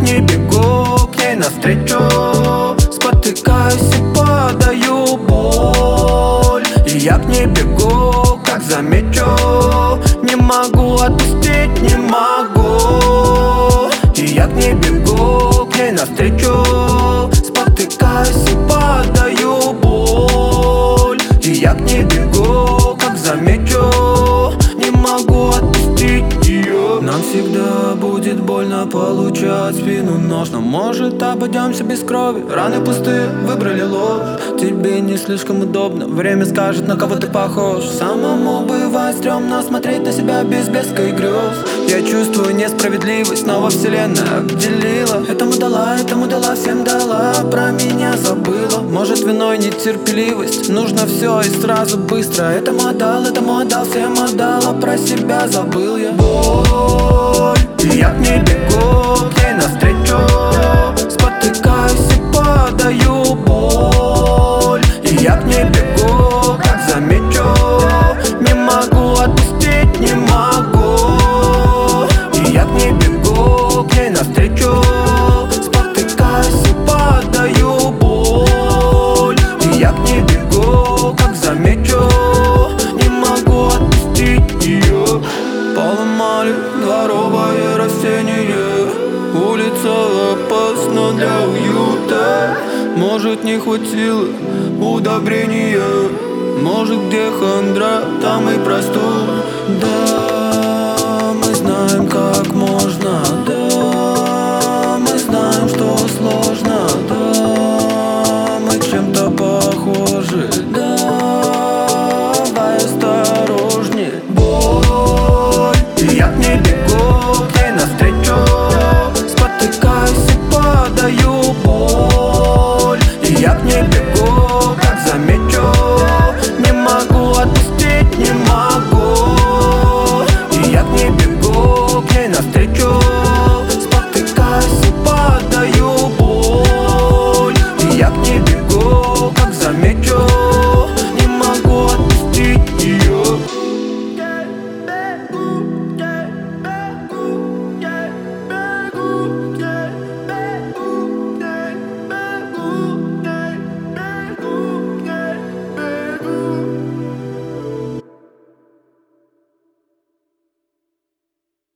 не бегу к ней навстречу, спотыкаюсь и падаю боль. И я к ней бегу, как замечу, не могу отпустить, не могу. И я к ней бегу, к ней навстречу, спотыкаюсь и падаю боль. И я к ней бегу, как замечу, не могу отпустить ее. Нам всегда будет больно получать спину нож, но может обойдемся без крови. Раны пустые, выбрали ложь. Тебе не слишком удобно, время скажет, на кого ты похож. Самому бывает стрёмно смотреть на себя без блеска и грез. Я чувствую несправедливость, снова вселенная обделила. Этому дала, всем дала, про меня забыла. Может виной нетерпеливость, нужно все и сразу быстро. Этому отдал, всем отдал, а про себя забыл я. Боль, и я к ней бегу, к ней навстречу, спотыкаюсь и падаю боль. И я к ней бегу, как замечу, не могу отпустить, не могу. И я к ней бегу, к ней навстречу, спотыкаюсь и падаю боль. И я к ней бегу, как замечу, не могу отпустить ее. Поломали дворовое растение, улица опасна для уюта. Может не хватило удобрения, может где хандра, там и простуда. Да, мы знаем, как можно